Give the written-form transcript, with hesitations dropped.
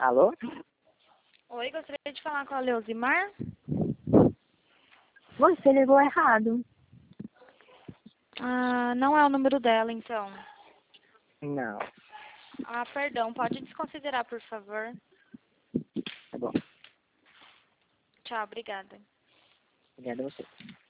Alô? Oi, gostaria de falar com a Leozimar. Você ligou errado. Ah, não é o número dela, então. Não. Ah, perdão, pode desconsiderar, por favor. Tá bom. Tchau, obrigada. Obrigado a você.